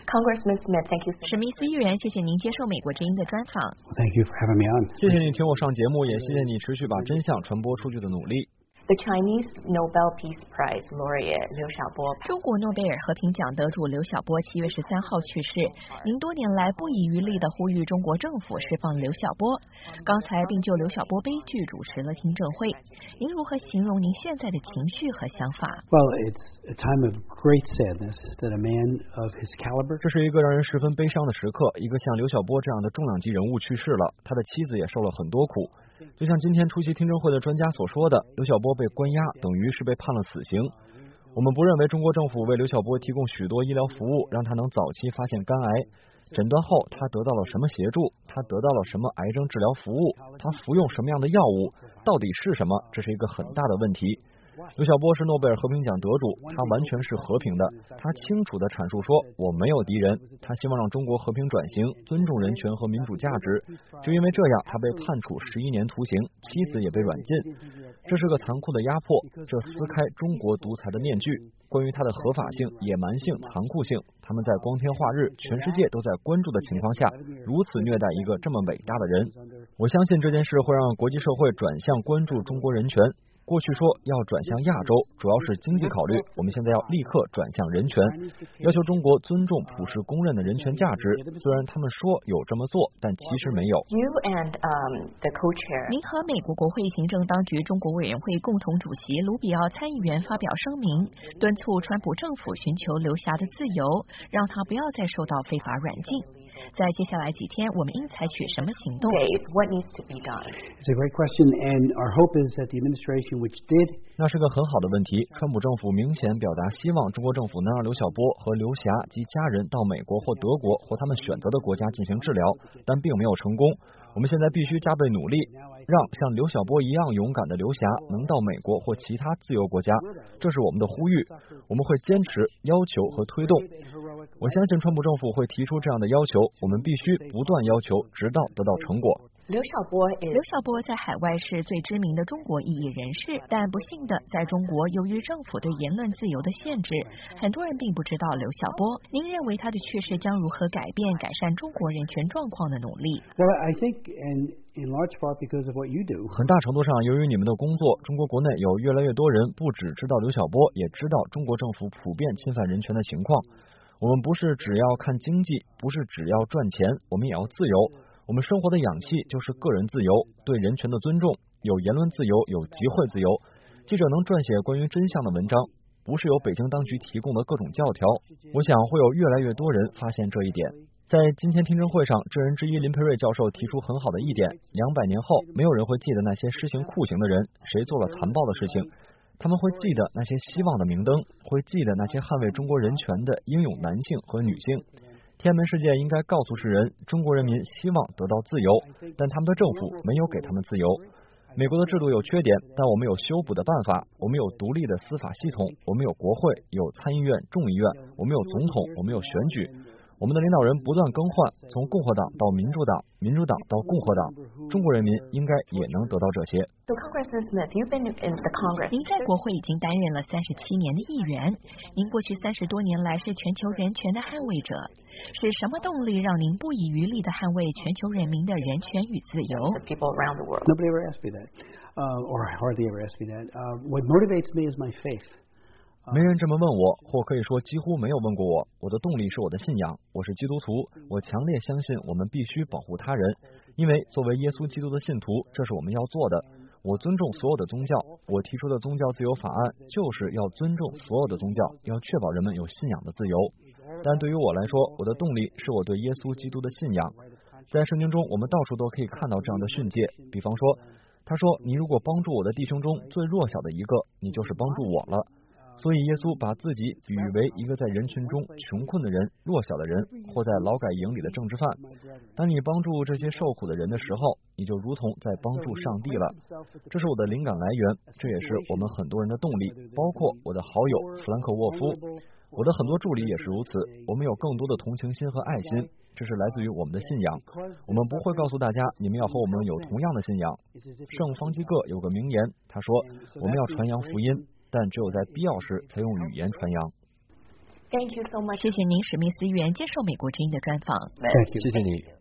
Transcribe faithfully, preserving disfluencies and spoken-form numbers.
Congressman Smith, thank you. 史密斯议员，谢谢您接受美国之音的专访。 Thank you for having me on. 谢谢你请我上节目，也谢谢你持续把真相传播出去的努力。 The Chinese Nobel Peace Prize laureate 刘晓波， 中国诺贝尔和平奖得主刘晓波七月十三号去世。您多年来不遗余力地呼吁中国政府释放刘晓波，刚才并就刘晓波悲剧主持了听证会。您如何形容您现在的情绪和想法？ Well, it's a time of great sadness that a man of his caliber. 这是一个让人十分悲伤的时刻，一个像刘晓波这样的重量级人物去世了，他的妻子也受了很多苦。就像今天出席听证会的专家所说的，刘晓波被关押等于是被判了死刑。我们不认为中国政府为刘晓波提供许多医疗服务，让他能早期发现肝癌，诊断后他得到了什么协助，他得到了什么癌症治疗服务，他服用什么样的药物，到底是什么，这是一个很大的问题。刘晓波是诺贝尔和平奖得主，他完全是和平的，他清楚地阐述说我没有敌人，他希望让中国和平转型，尊重人权和民主价值。就因为这样，他被判处十一年徒刑，妻子也被软禁。这是个残酷的压迫，这撕开中国独裁的面具。关于他的合法性、野蛮性、残酷性，他们在光天化日、全世界都在关注的情况下，如此虐待一个这么伟大的人。我相信这件事会让国际社会转向关注中国人权。过去说要转向亚洲，主要是经济考虑，我们现在要立刻转向人权，要求中国尊重普世公认的人权价值。虽然他们说有这么做，但其实没有。 You and um, the co-chair. 您和美国国会行政当局中国委员会共同主席卢比奥参议员发表声明，敦促川普政府寻求刘霞的自由，让他不要再受到非法软禁。在接下来几天，我们应采取什么行动？ Days, what needs to be done? It's a great question, and our hope is that the administration which did. 那是个很好的问题。川普政府明显表达希望中国政府能让刘晓波和刘霞及家人到美国或德国或他们选择的国家进行治疗，但并没有成功。我们现在必须加倍努力，让像刘晓波一样勇敢的刘霞能到美国或其他自由国家，这是我们的呼吁。我们会坚持、要求和推动。我相信川普政府会提出这样的要求，我们必须不断要求，直到得到成果。 刘晓波 is 刘晓波在海外是最知名的中国异议人士，但不幸的，在中国由于政府对言论自由的限制，很多人并不知道刘晓波。您认为他的去世将如何改变、改善中国人权状况的努力？ Well, I think, and in large part because of what you do. 很大程度上，由于你们的工作，中国国内有越来越多人不只知道刘晓波，也知道中国政府普遍侵犯人权的情况。我们不是只要看经济，不是只要赚钱，我们也要自由。我们生活的氧气就是个人自由，对人权的尊重，有言论自由，有集会自由。记者能撰写关于真相的文章，不是由北京当局提供的各种教条。我想会有越来越多人发现这一点。在今天听证会上，证人之一林培瑞教授提出很好的一点，两百年后没有人会记得那些施行酷刑的人谁做了残暴的事情，他们会记得那些希望的明灯，会记得那些捍卫中国人权的英勇男性和女性。天安门事件应该告诉世人，中国人民希望得到自由，但他们的政府没有给他们自由。美国的制度有缺点，但我们有修补的办法，我们有独立的司法系统，我们有国会，有参议院、众议院，我们有总统，我们有选举。我们的领导人不断更换，从共和党到民主党，民主党到共和党，中国人民应该也能得到这些。 So Congressman Smith, you've been in the Congress. 您在国会已经担任了三十七年的议员，您过去三十多年来是全球人权的捍卫者，是什么动力让您不遗余力地捍卫全球人民的人权与自由？ The people around the world. Nobody ever asked me that, uh, or hardly ever asked me that. Uh, what motivates me is my faith. 没人这么问我，或可以说几乎没有问过我。我的动力是我的信仰，我是基督徒，我强烈相信我们必须保护他人，因为作为耶稣基督的信徒，这是我们要做的。我尊重所有的宗教，我提出的宗教自由法案就是要尊重所有的宗教，要确保人们有信仰的自由。但对于我来说，我的动力是我对耶稣基督的信仰。在圣经中，我们到处都可以看到这样的训诫，比方说，他说：“你如果帮助我的弟兄中最弱小的一个，你就是帮助我了。”所以耶稣把自己比喻为一个在人群中穷困的人、弱小的人，或在劳改营里的政治犯。当你帮助这些受苦的人的时候，你就如同在帮助上帝了。这是我的灵感来源，这也是我们很多人的动力，包括我的好友弗兰克沃夫，我的很多助理也是如此。我们有更多的同情心和爱心，这是来自于我们的信仰。我们不会告诉大家你们要和我们有同样的信仰。圣方济各有个名言，他说：“我们要传扬福音。”但只有在必要时才用语言传扬。 Thank you so much. 谢谢您，史密斯议员接受美国之音的专访。 Thank you. 谢谢你。